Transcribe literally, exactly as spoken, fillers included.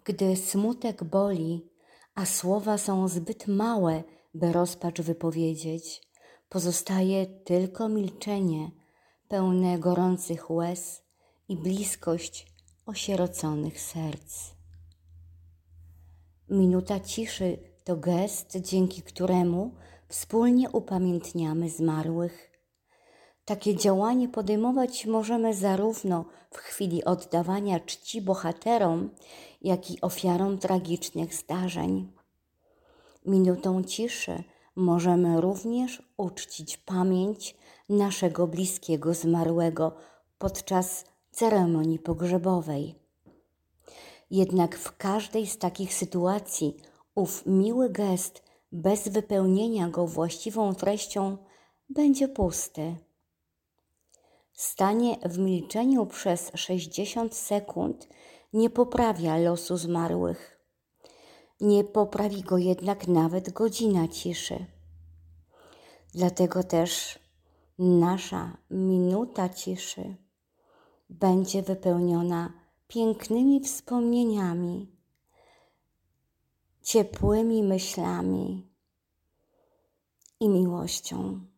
Gdy smutek boli, a słowa są zbyt małe, by rozpacz wypowiedzieć, pozostaje tylko milczenie, pełne gorących łez i bliskość osieroconych serc. Minuta ciszy to gest, dzięki któremu wspólnie upamiętniamy zmarłych. Takie działanie podejmować możemy zarówno w chwili oddawania czci bohaterom, jak i ofiarom tragicznych zdarzeń. Minutą ciszy możemy również uczcić pamięć naszego bliskiego zmarłego podczas ceremonii pogrzebowej. Jednak w każdej z takich sytuacji ów miły gest bez wypełnienia go właściwą treścią będzie pusty. Stanie w milczeniu przez sześćdziesiąt sekund nie poprawia losu zmarłych. Nie poprawi go jednak nawet godzina ciszy. Dlatego też nasza minuta ciszy będzie wypełniona pięknymi wspomnieniami, ciepłymi myślami i miłością.